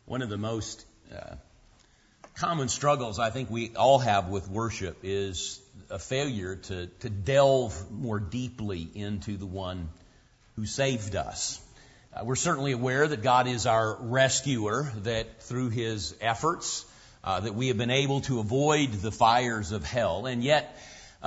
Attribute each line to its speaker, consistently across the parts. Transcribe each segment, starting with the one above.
Speaker 1: One of the most common struggles I think we all have with worship is a failure to delve more deeply into the one who saved us. We're certainly aware that God is our rescuer, that through His efforts that we have been able to avoid the fires of hell, and yet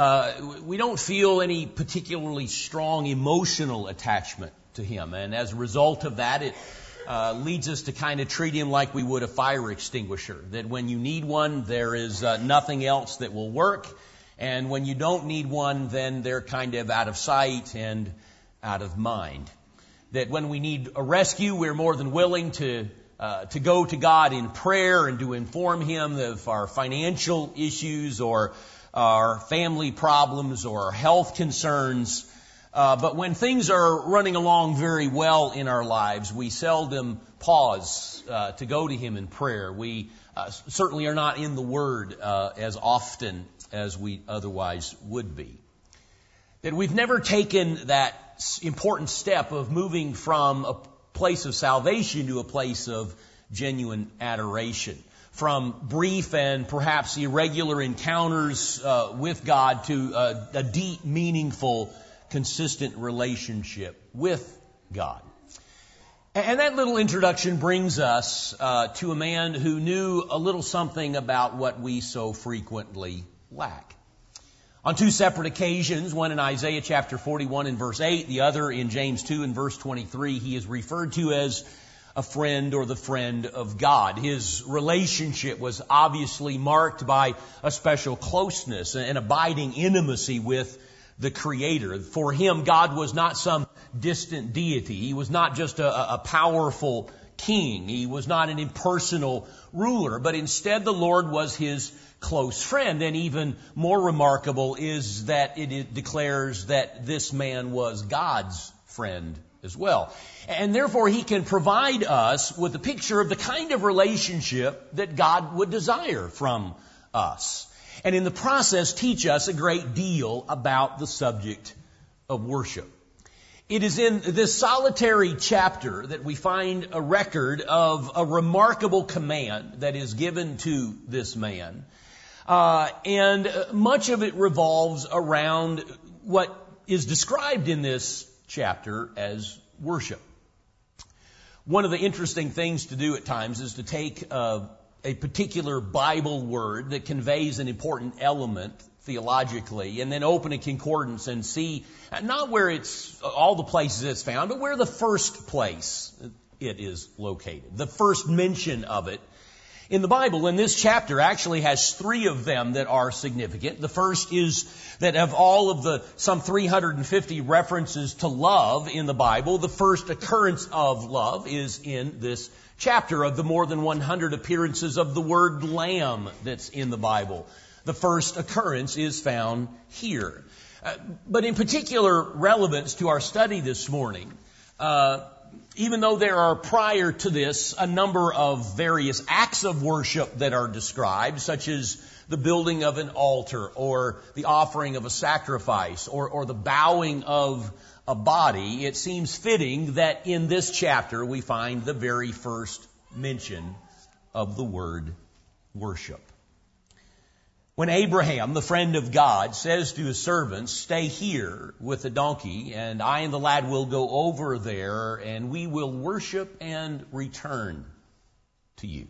Speaker 1: we don't feel any particularly strong emotional attachment to Him. And as a result of that, it leads us to kind of treat Him like we would a fire extinguisher, that when you need one, there is nothing else that will work. And when you don't need one, then they're kind of out of sight and out of mind. That when we need a rescue, we're more than willing to go to God in prayer and to inform Him of our financial issues or our family problems or our health concerns. But when things are running along very well in our lives, we seldom pause to go to Him in prayer. We certainly are not in the Word as often as we otherwise would be. That we've never taken that important step of moving from a place of salvation to a place of genuine adoration. From brief and perhaps irregular encounters with God to a deep, meaningful, consistent relationship with God. And that little introduction brings us to a man who knew a little something about what we so frequently lack. On two separate occasions, one in Isaiah chapter 41 and verse 8, the other in James 2 and verse 23, he is referred to as a friend or the friend of God. His relationship was obviously marked by a special closeness and abiding intimacy with the Creator. For him, God was not some distant deity. He was not just a powerful king. He was not an impersonal ruler, but instead the Lord was his close friend. And even more remarkable is that it declares that this man was God's friend as well. And therefore he can provide us with a picture of the kind of relationship that God would desire from us. And in the process teach us a great deal about the subject of worship. It is in this solitary chapter that we find a record of a remarkable command that is given to this man. And much of it revolves around what is described in this chapter as worship. One of the interesting things to do at times is to take a particular Bible word that conveys an important element theologically, and then open a concordance and see not where it's all the places it's found, but where the first place it is located, the first mention of it in the Bible. And this chapter actually has three of them that are significant. The first is that of all of the some 350 references to love in the Bible, the first occurrence of love is in this chapter. Of the more than 100 appearances of the word lamb that's in the Bible, the first occurrence is found here. But in particular relevance to our study this morning, even though there are prior to this a number of various acts of worship that are described, such as the building of an altar or the offering of a sacrifice or the bowing of a body, it seems fitting that in this chapter we find the very first mention of the word worship. When Abraham, the friend of God, says to his servants, "Stay here with the donkey, and I and the lad will go over there, and we will worship and return to you."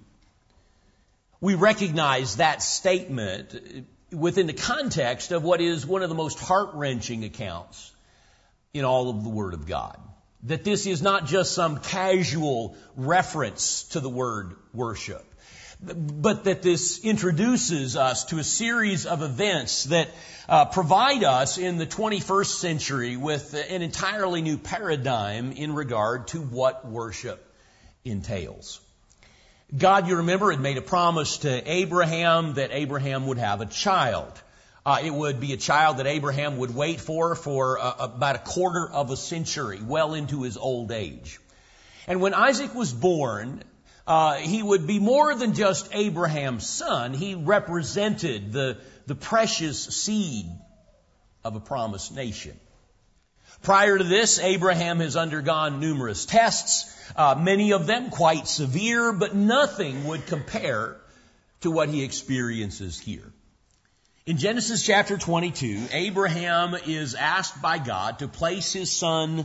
Speaker 1: We recognize that statement within the context of what is one of the most heart-wrenching accounts in all of the Word of God. That this is not just some casual reference to the word worship, but that this introduces us to a series of events that provide us in the 21st century with an entirely new paradigm in regard to what worship entails. God, you remember, had made a promise to Abraham that Abraham would have a child. It would be a child that Abraham would wait for about a quarter of a century, well into his old age. And when Isaac was born, he would be more than just Abraham's son. He represented the precious seed of a promised nation. Prior to this, Abraham has undergone numerous tests, many of them quite severe, but nothing would compare to what he experiences here. In Genesis chapter 22, Abraham is asked by God to place his son,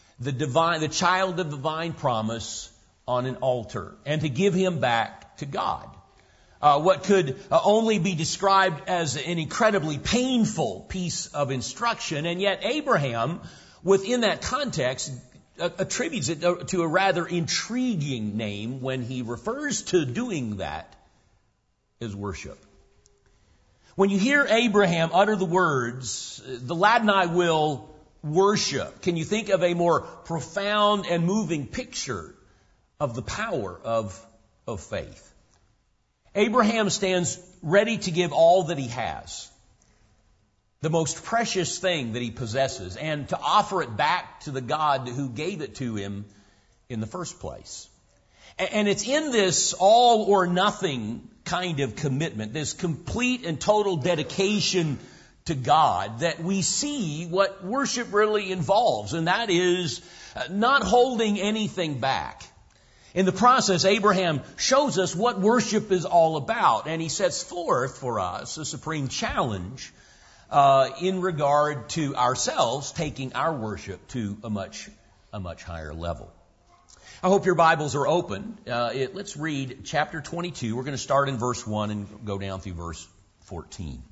Speaker 1: the child of divine promise, on an altar and to give him back to God. What could only be described as an incredibly painful piece of instruction, and yet Abraham, within that context, attributes it to a rather intriguing name when he refers to doing that as worship. When you hear Abraham utter the words, "The lad and I will worship," can you think of a more profound and moving picture of the power of faith? Abraham stands ready to give all that he has, the most precious thing that he possesses, and to offer it back to the God who gave it to him in the first place. And it's in this all or nothing kind of commitment, this complete and total dedication to God, that we see what worship really involves, and that is not holding anything back. In the process, Abraham shows us what worship is all about, and he sets forth for us a supreme challenge in regard to ourselves taking our worship to a much higher level. I hope your Bibles are open. Let's read chapter 22. We're going to start in verse 1 and go down through verse 14.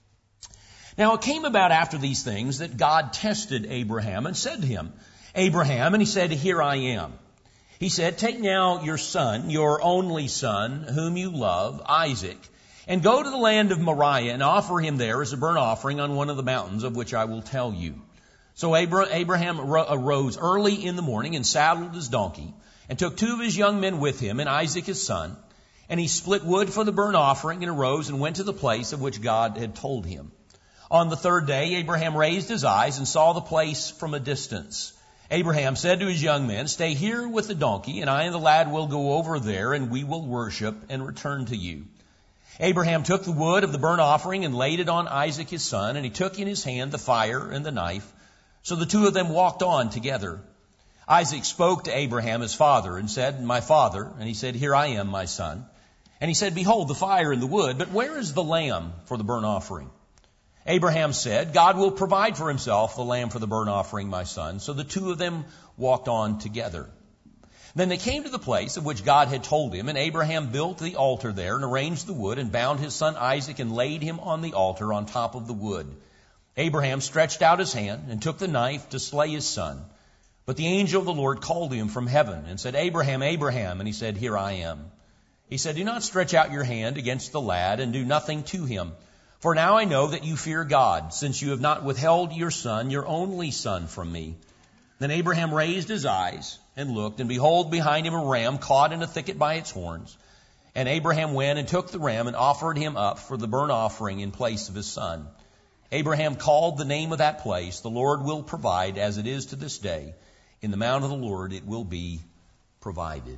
Speaker 1: Now it came about after these things that God tested Abraham and said to him, "Abraham," and he said, "Here I am." He said, "Take now your son, your only son, whom you love, Isaac, and go to the land of Moriah and offer him there as a burnt offering on one of the mountains of which I will tell you." So Abraham arose early in the morning and saddled his donkey and took 2 of his young men with him and Isaac his son. And he split wood for the burnt offering and arose and went to the place of which God had told him. On the 3rd day, Abraham raised his eyes and saw the place from a distance. Abraham said to his young men, "Stay here with the donkey, and I and the lad will go over there, and we will worship and return to you." Abraham took the wood of the burnt offering and laid it on Isaac his son, and he took in his hand the fire and the knife. So the 2 of them walked on together. Isaac spoke to Abraham his father and said, "My father." And he said, "Here I am, my son." And he said, "Behold the fire and the wood, but where is the lamb for the burnt offering?" Abraham said, "God will provide for himself the lamb for the burnt offering, my son." So the 2 of them walked on together. Then they came to the place of which God had told him, and Abraham built the altar there and arranged the wood and bound his son Isaac and laid him on the altar on top of the wood. Abraham stretched out his hand and took the knife to slay his son. But the angel of the Lord called to him from heaven and said, "Abraham, Abraham." And he said, "Here I am." He said, "Do not stretch out your hand against the lad and do nothing to him. For now I know that you fear God, since you have not withheld your son, your only son, from me." Then Abraham raised his eyes and looked, and behold, behind him a ram caught in a thicket by its horns. And Abraham went and took the ram and offered him up for the burnt offering in place of his son. Abraham called the name of that place, "The Lord will provide," as it is to this day. In the mount of the Lord it will be provided.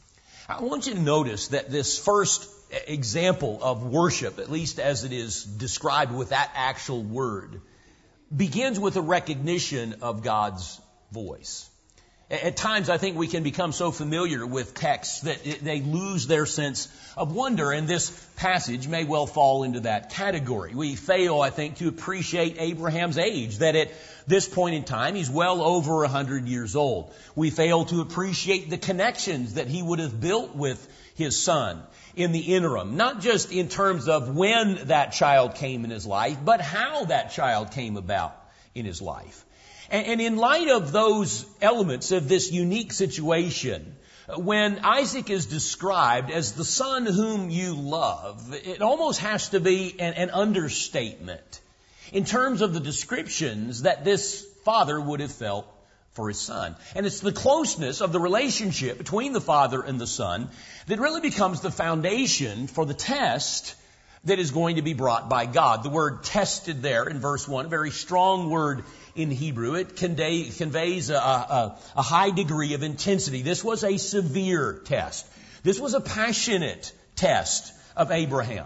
Speaker 1: I want you to notice that this first example of worship, at least as it is described with that actual word, begins with a recognition of God's voice. At times, I think we can become so familiar with texts that they lose their sense of wonder, and this passage may well fall into that category. We fail, I think, to appreciate Abraham's age, that at this point in time, he's well over 100 years old. We fail to appreciate the connections that he would have built with his son in the interim, not just in terms of when that child came in his life, but how that child came about in his life. And in light of those elements of this unique situation, when Isaac is described as the son whom you love, it almost has to be an understatement in terms of the descriptions that this father would have felt for his son. And it's the closeness of the relationship between the father and the son that really becomes the foundation for the test that is going to be brought by God. The word tested there in verse 1, a very strong word in Hebrew. It conveys a high degree of intensity. This was a severe test. This was a passionate test of Abraham.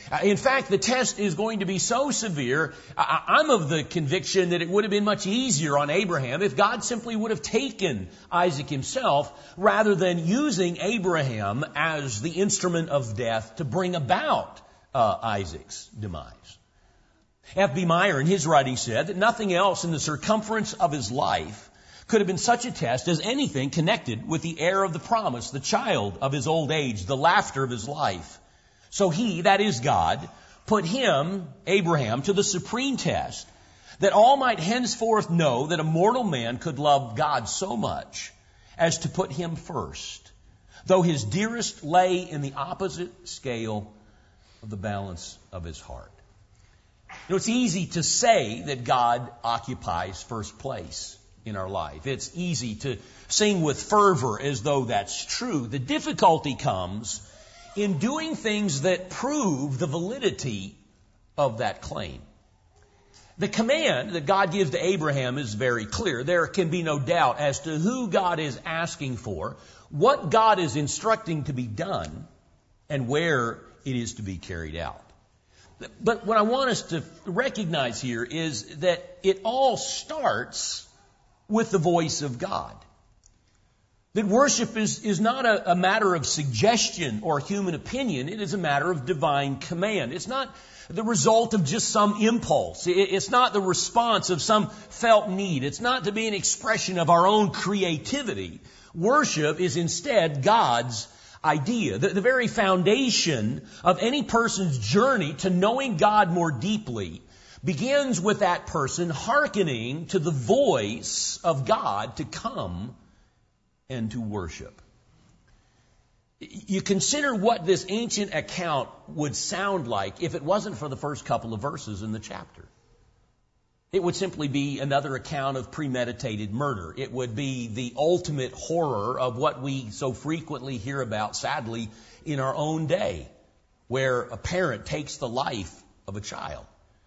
Speaker 1: In fact, the test is going to be so severe, I'm of the conviction that it would have been much easier on Abraham if God simply would have taken Isaac himself rather than using Abraham as the instrument of death to bring about Isaac's demise. F.B. Meyer in his writing said that nothing else in the circumference of his life could have been such a test as anything connected with the heir of the promise, the child of his old age, the laughter of his life. So he, that is God, put him, Abraham, to the supreme test, that all might henceforth know that a mortal man could love God so much as to put him first, though his dearest lay in the opposite scale of the balance of his heart. You know, it's easy to say that God occupies first place in our life. It's easy to sing with fervor as though that's true. The difficulty comes in doing things that prove the validity of that claim. The command that God gives to Abraham is very clear. There can be no doubt as to who God is asking for, what God is instructing to be done, and where it is to be carried out. But what I want us to recognize here is that it all starts with the voice of God. That worship is not a matter of suggestion or human opinion. It is a matter of divine command. It's not the result of just some impulse. It's not the response of some felt need. It's not to be an expression of our own creativity. Worship is instead God's idea. The very foundation of any person's journey to knowing God more deeply begins with that person hearkening to the voice of God to come and to worship. You consider what this ancient account would sound like if it wasn't for the first couple of verses in the chapter. It would simply be another account of premeditated murder. It would be the ultimate horror of what we so frequently hear about, sadly, in our own day, where a parent takes the life of a child.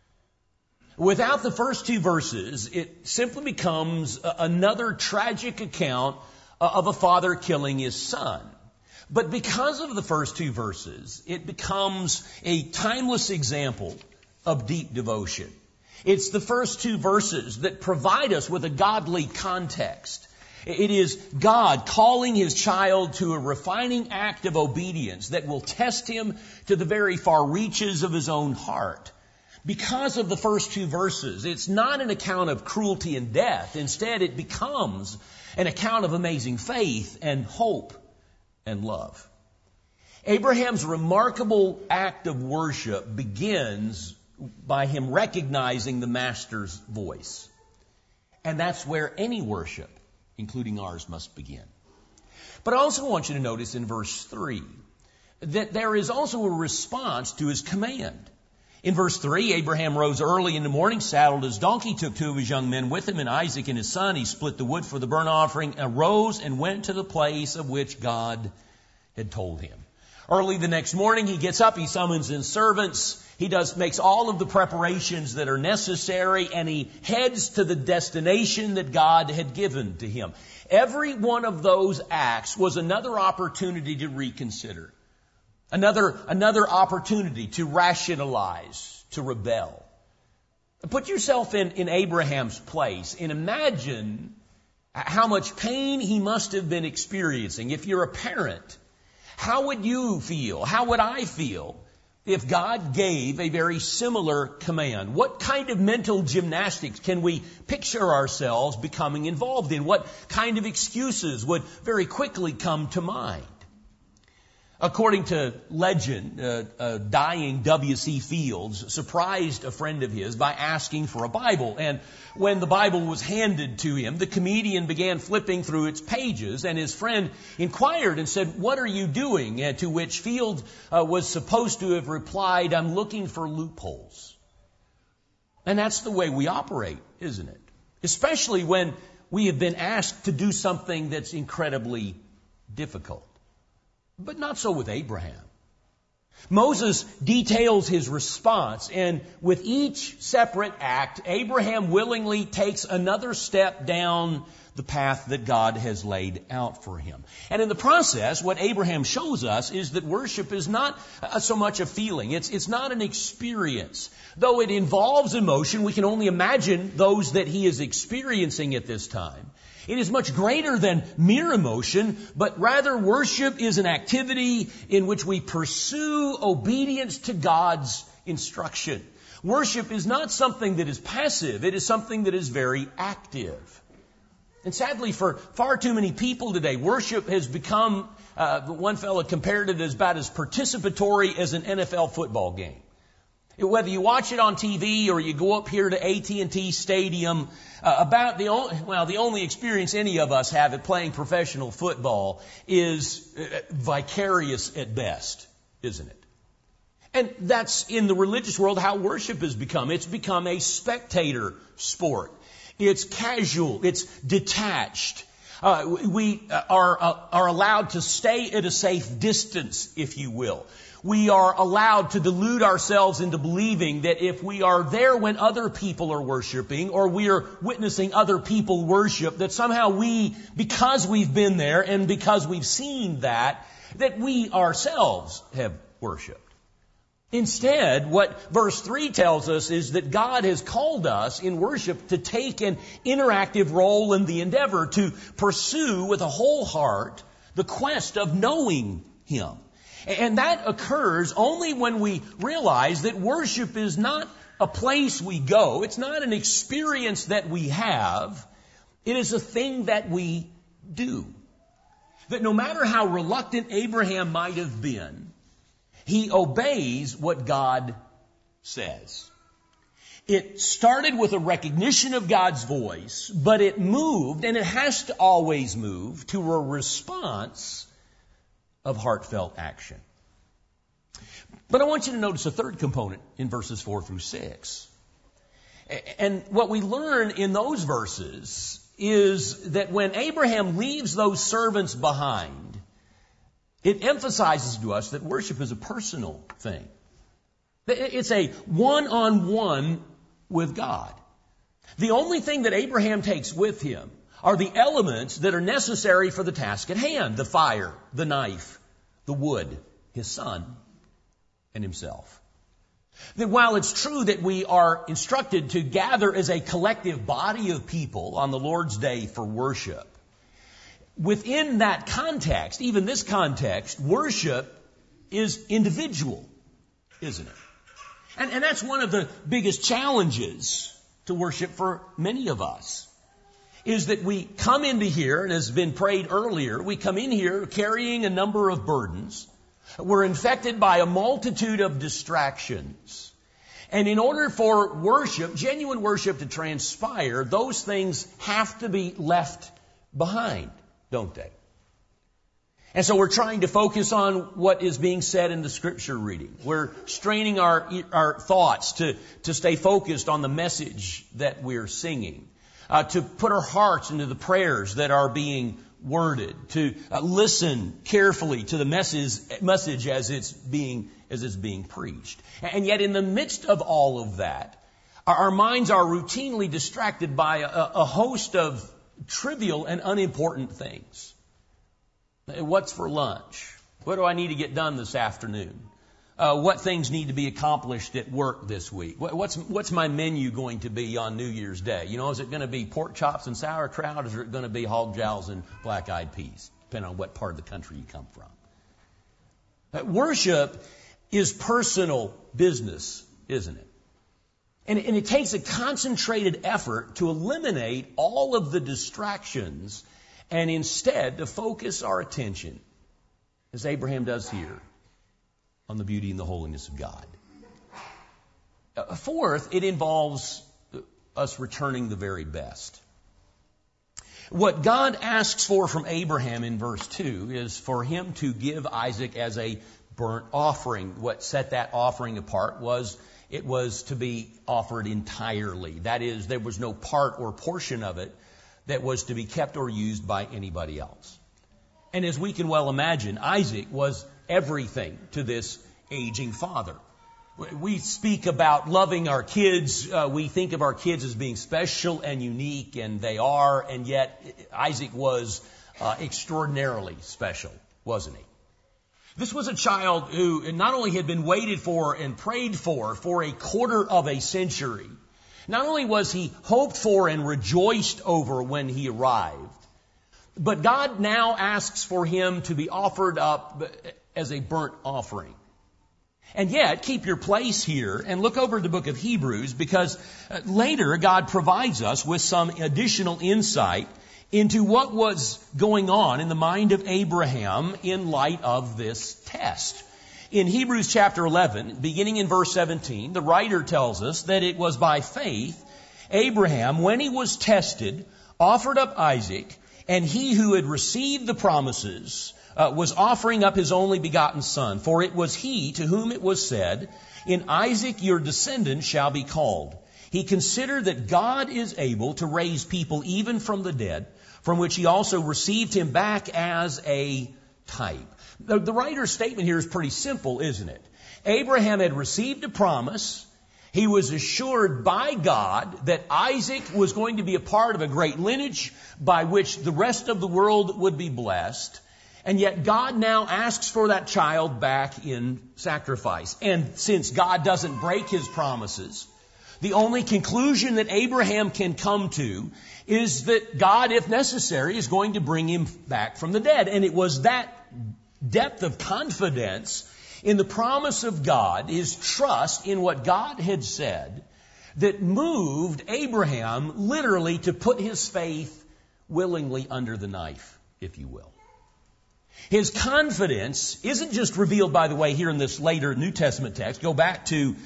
Speaker 1: Without the first two verses, it simply becomes another tragic account of a father killing his son. But because of the first two verses, it becomes a timeless example of deep devotion. It's the first two verses that provide us with a godly context. It is God calling His child to a refining act of obedience that will test him to the very far reaches of his own heart. Because of the first two verses, it's not an account of cruelty and death. Instead, it becomes an account of amazing faith and hope and love. Abraham's remarkable act of worship begins by him recognizing the Master's voice. And that's where any worship, including ours, must begin. But I also want you to notice in verse 3 that there is also a response to his command. In verse 3, Abraham rose early in the morning, saddled his donkey, took two of his young men with him, and Isaac and his son. He split the wood for the burnt offering, arose and went to the place of which God had told him. Early the next morning, he gets up, he summons his servants, makes all of the preparations that are necessary, and he heads to the destination that God had given to him. Every one of those acts was another opportunity to reconsider. Another opportunity to rationalize, to rebel. Put yourself in Abraham's place and imagine how much pain he must have been experiencing. If you're a parent, how would you feel? How would I feel if God gave a very similar command? What kind of mental gymnastics can we picture ourselves becoming involved in? What kind of excuses would very quickly come to mind? According to legend, dying W.C. Fields surprised a friend of his by asking for a Bible. And when the Bible was handed to him, the comedian began flipping through its pages, and his friend inquired and said, "What are you doing?" To which Fields was supposed to have replied, "I'm looking for loopholes." And that's the way we operate, isn't it? Especially when we have been asked to do something that's incredibly difficult. But not so with Abraham. Moses details his response, and with each separate act, Abraham willingly takes another step down the path that God has laid out for him. And in the process, what Abraham shows us is that worship is not so much a feeling. It's not an experience. Though it involves emotion, we can only imagine those that he is experiencing at this time. It is much greater than mere emotion, but rather worship is an activity in which we pursue obedience to God's instruction. Worship is not something that is passive. It is something that is very active. And sadly, for far too many people today, worship has become, one fellow compared it as about as participatory as an NFL football game. Whether you watch it on TV or you go up here to AT&T Stadium, the only experience any of us have at playing professional football is vicarious at best, isn't it? And that's in the religious world how worship has become. It's become a spectator sport. It's casual. It's detached. We are allowed to stay at a safe distance, if you will. We are allowed to delude ourselves into believing that if we are there when other people are worshiping, or we are witnessing other people worship, that somehow because we've been there and because we've seen that we ourselves have worshiped. Instead, what verse 3 tells us is that God has called us in worship to take an interactive role in the endeavor to pursue with a whole heart the quest of knowing Him. And that occurs only when we realize that worship is not a place we go. It's not an experience that we have. It is a thing that we do. That no matter how reluctant Abraham might have been, he obeys what God says. It started with a recognition of God's voice, but it moved, and it has to always move, to a response of heartfelt action. But I want you to notice a third component in verses 4 through 6. And what we learn in those verses is that when Abraham leaves those servants behind, it emphasizes to us that worship is a personal thing. It's a one-on-one with God. The only thing that Abraham takes with him are the elements that are necessary for the task at hand: the fire, the knife, the wood, his son, and himself. That while it's true that we are instructed to gather as a collective body of people on the Lord's Day for worship, within that context, even this context, worship is individual, isn't it? And that's one of the biggest challenges to worship for many of us, is that we come into here, and as has been prayed earlier, we come in here carrying a number of burdens. We're infected by a multitude of distractions. And in order for worship, genuine worship, to transpire, those things have to be left behind, don't they? And so we're trying to focus on what is being said in the scripture reading. We're straining our thoughts to stay focused on the message that we're singing, to put our hearts into the prayers that are being worded, to listen carefully to the message as it's being preached. And yet in the midst of all of that, our minds are routinely distracted by a host of trivial and unimportant things. What's for lunch? What do I need to get done this afternoon? What things need to be accomplished at work this week? What's my menu going to be on New Year's Day? Is it going to be pork chops and sauerkraut, or is it going to be hog jowls and black-eyed peas, depending on what part of the country you come from? Worship is personal business, isn't it? And it takes a concentrated effort to eliminate all of the distractions and instead to focus our attention, as Abraham does here, on the beauty and the holiness of God. Fourth, it involves us returning the very best. What God asks for from Abraham in verse 2 is for him to give Isaac as a burnt offering. What set that offering apart was it was to be offered entirely. That is, there was no part or portion of it that was to be kept or used by anybody else. And as we can well imagine, Isaac was everything to this aging father. We speak about loving our kids. We think of our kids as being special and unique, and they are, and yet Isaac was extraordinarily special, wasn't he? This was a child who not only had been waited for and prayed for a quarter of a century. Not only was he hoped for and rejoiced over when he arrived, but God now asks for him to be offered up as a burnt offering. And yet, keep your place here and look over the book of Hebrews, because later God provides us with some additional insight into what was going on in the mind of Abraham in light of this test. In Hebrews chapter 11, beginning in verse 17, the writer tells us that it was by faith Abraham, when he was tested, offered up Isaac, and he who had received the promises was offering up his only begotten son. For it was he to whom it was said, "In Isaac your descendant shall be called." He considered that God is able to raise people even from the dead, from which he also received him back as a type. The writer's statement here is pretty simple, isn't it? Abraham had received a promise. He was assured by God that Isaac was going to be a part of a great lineage by which the rest of the world would be blessed. And yet God now asks for that child back in sacrifice. And since God doesn't break his promises, the only conclusion that Abraham can come to is that God, if necessary, is going to bring him back from the dead. And it was that depth of confidence in the promise of God, his trust in what God had said, that moved Abraham literally to put his faith willingly under the knife, if you will. His confidence isn't just revealed, by the way, here in this later New Testament text. Go back,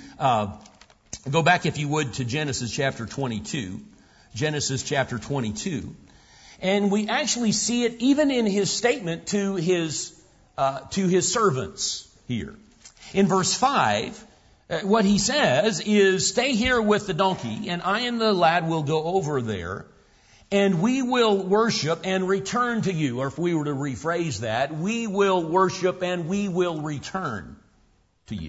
Speaker 1: if you would, to Genesis chapter 22. Genesis chapter 22. And we actually see it even in his statement to his servants here. In verse 5, what he says is, "Stay here with the donkey, and I and the lad will go over there, and we will worship and return to you." Or if we were to rephrase that, "We will worship and we will return to you."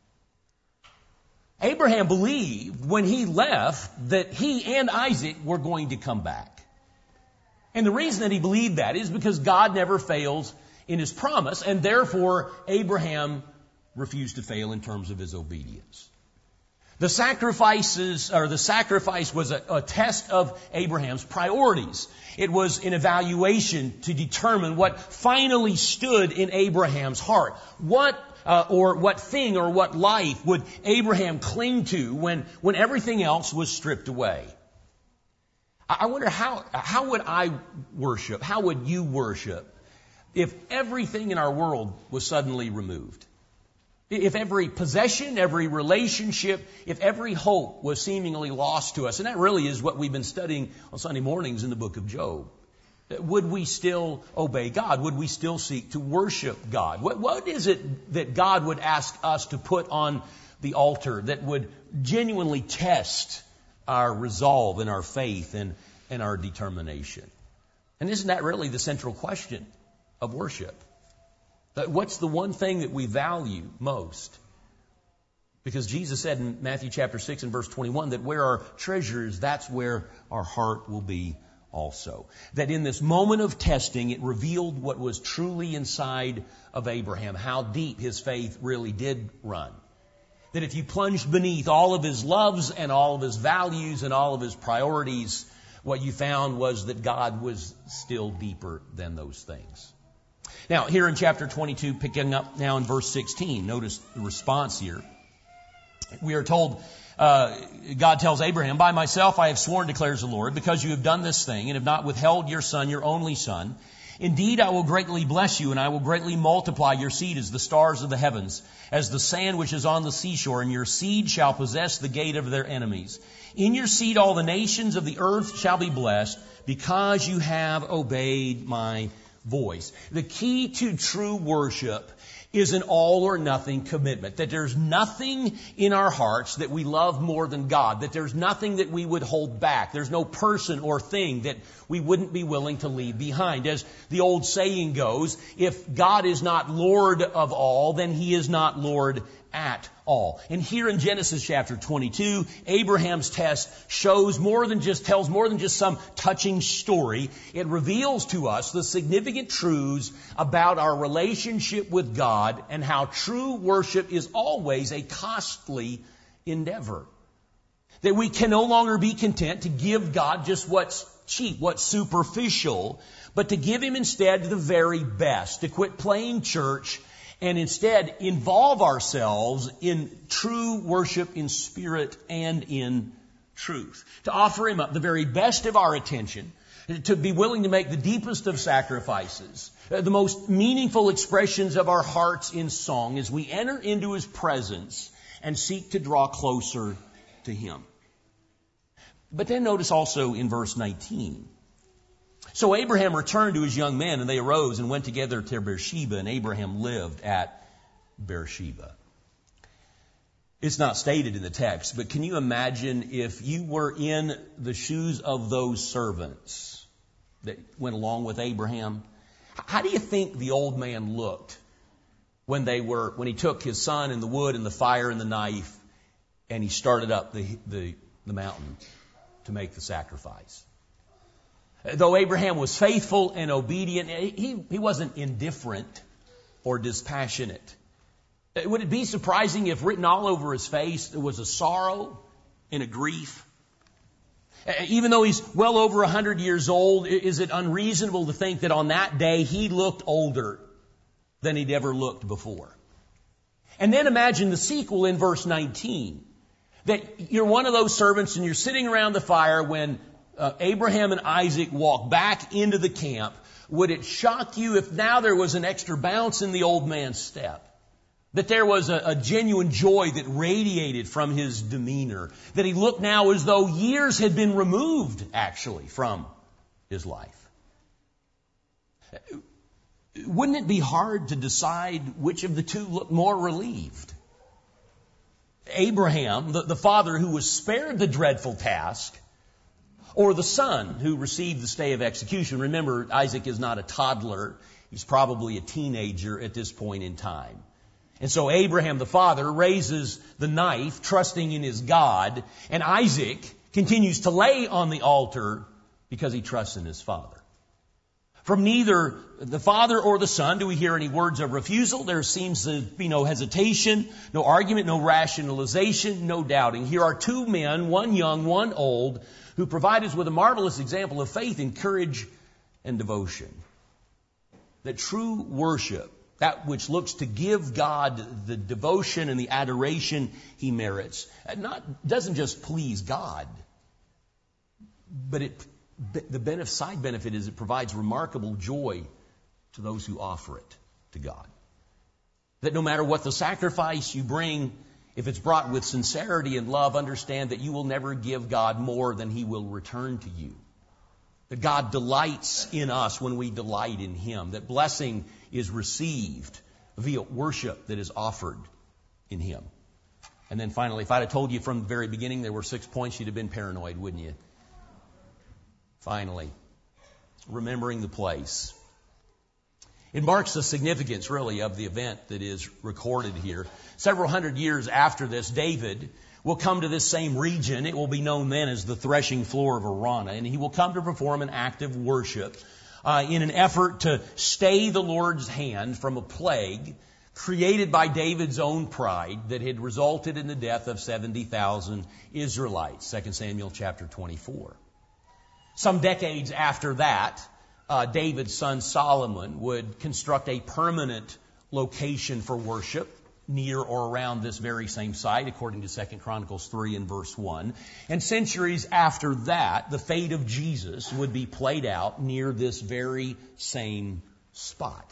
Speaker 1: Abraham believed when he left that he and Isaac were going to come back. And the reason that he believed that is because God never fails in his promise, and therefore Abraham refused to fail in terms of his obedience. The sacrifice was a test of Abraham's priorities. It was an evaluation to determine what finally stood in Abraham's heart. What thing or what life would Abraham cling to when everything else was stripped away? I wonder how would I worship? How would you worship if everything in our world was suddenly removed? If every possession, every relationship, if every hope was seemingly lost to us? And that really is what we've been studying on Sunday mornings in the book of Job. Would we still obey God? Would we still seek to worship God? What is it that God would ask us to put on the altar that would genuinely test our resolve and our faith and our determination? And isn't that really the central question of worship? What's the one thing that we value most? Because Jesus said in Matthew chapter 6 and verse 21 that where our treasure is, that's where our heart will be also. That in this moment of testing, it revealed what was truly inside of Abraham, how deep his faith really did run. That if you plunged beneath all of his loves and all of his values and all of his priorities, what you found was that God was still deeper than those things. Now, here in chapter 22, picking up now in verse 16, notice the response here. We are told, God tells Abraham, "By myself I have sworn, declares the Lord, because you have done this thing and have not withheld your son, your only son. Indeed, I will greatly bless you, and I will greatly multiply your seed as the stars of the heavens, as the sand which is on the seashore, and your seed shall possess the gate of their enemies. In your seed all the nations of the earth shall be blessed, because you have obeyed my voice. The key to true worship is an all or nothing commitment. That there's nothing in our hearts that we love more than God. That there's nothing that we would hold back. There's no person or thing that we wouldn't be willing to leave behind. As the old saying goes, if God is not Lord of all, then He is not Lord at all. And here in Genesis chapter 22, Abraham's test tells more than just some touching story. It reveals to us the significant truths about our relationship with God and how true worship is always a costly endeavor. That we can no longer be content to give God just what's cheap, what's superficial, but to give Him instead the very best, to quit playing church and instead involve ourselves in true worship in spirit and in truth. To offer Him up the very best of our attention, to be willing to make the deepest of sacrifices, the most meaningful expressions of our hearts in song as we enter into His presence and seek to draw closer to Him. But then notice also in verse 19. So Abraham returned to his young men, and they arose and went together to Beersheba, and Abraham lived at Beersheba. It's not stated in the text, but can you imagine if you were in the shoes of those servants that went along with Abraham? How do you think the old man looked when he took his son and the wood and the fire and the knife and he started up the mountain to make the sacrifice? Though Abraham was faithful and obedient, he wasn't indifferent or dispassionate. Would it be surprising if written all over his face there was a sorrow and a grief? Even though he's well over 100 years old, is it unreasonable to think that on that day he looked older than he'd ever looked before? And then imagine the sequel in verse 19. That you're one of those servants and you're sitting around the fire when Abraham and Isaac walk back into the camp. Would it shock you if now there was an extra bounce in the old man's step? That there was a genuine joy that radiated from his demeanor. That he looked now as though years had been removed, actually, from his life. Wouldn't it be hard to decide which of the two looked more relieved? Abraham, the father who was spared the dreadful task, or the son who received the stay of execution? Remember, Isaac is not a toddler. He's probably a teenager at this point in time. And so Abraham, the father, raises the knife, trusting in his God, and Isaac continues to lay on the altar because he trusts in his father. From neither the father or the son do we hear any words of refusal. There seems to be no hesitation, no argument, no rationalization, no doubting. Here are two men, one young, one old, who provide us with a marvelous example of faith and courage and devotion. That true worship, that which looks to give God the devotion and the adoration He merits, doesn't just please God, but the side benefit is it provides remarkable joy to those who offer it to God. That no matter what the sacrifice you bring, if it's brought with sincerity and love, understand that you will never give God more than He will return to you. That God delights in us when we delight in Him. That blessing is received via worship that is offered in Him. And then finally, if I'd have told you from the very beginning there were 6 points, you'd have been paranoid, wouldn't you? Finally, remembering the place. It marks the significance, really, of the event that is recorded here. Several hundred years after this, David will come to this same region. It will be known then as the threshing floor of Araunah. And he will come to perform an act of worship in an effort to stay the Lord's hand from a plague created by David's own pride that had resulted in the death of 70,000 Israelites. 2 Samuel chapter 24. Some decades after that, David's son Solomon would construct a permanent location for worship near or around this very same site, according to 2 Chronicles 3 and verse 1. And centuries after that, the fate of Jesus would be played out near this very same spot.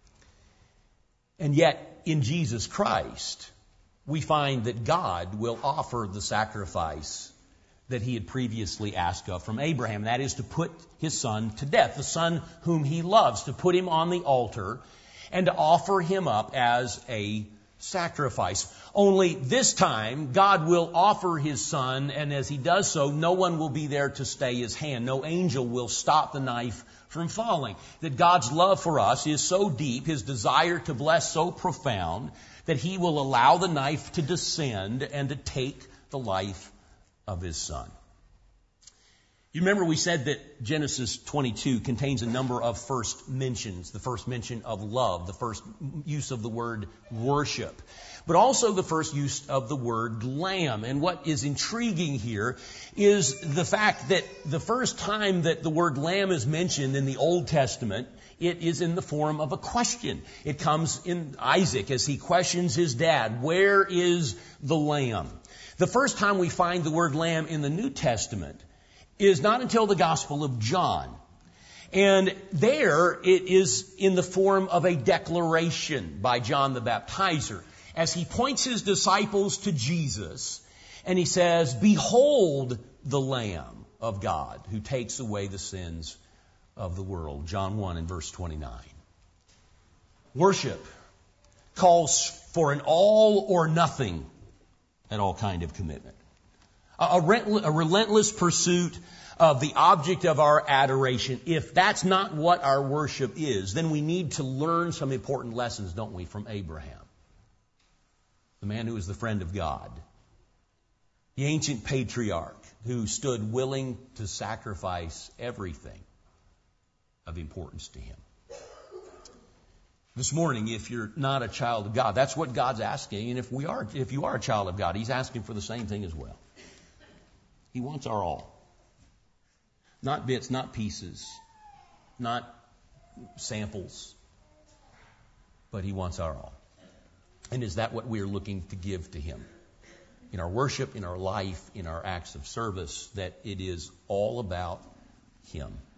Speaker 1: And yet, in Jesus Christ, we find that God will offer the sacrifice that he had previously asked of from Abraham. That is to put his son to death, the son whom he loves, to put him on the altar and to offer him up as a sacrifice. Only this time, God will offer his son, and as he does so, no one will be there to stay his hand. No angel will stop the knife from falling. That God's love for us is so deep, his desire to bless so profound, that he will allow the knife to descend and to take the life of his son. You remember we said that Genesis 22 contains a number of first mentions. The first mention of love, the first use of the word worship, but also the first use of the word lamb. And what is intriguing here is the fact that the first time that the word lamb is mentioned in the Old Testament, it is in the form of a question. It comes in Isaac as he questions his dad, where is the lamb? The first time we find the word lamb in the New Testament is not until the Gospel of John. And there it is in the form of a declaration by John the Baptizer as he points his disciples to Jesus and he says, "Behold the Lamb of God who takes away the sins of the world." John 1 and verse 29. Worship calls for an all or nothing and all kind of commitment. A relentless pursuit of the object of our adoration. If that's not what our worship is, then we need to learn some important lessons, don't we, from Abraham, the man who was the friend of God, the ancient patriarch who stood willing to sacrifice everything of importance to him. This morning, if you're not a child of God, that's what God's asking. And if you are a child of God, he's asking for the same thing as well. He wants our all. Not bits, not pieces, not samples, but he wants our all. And is that what we are looking to give to him? In our worship, in our life, in our acts of service, that it is all about him.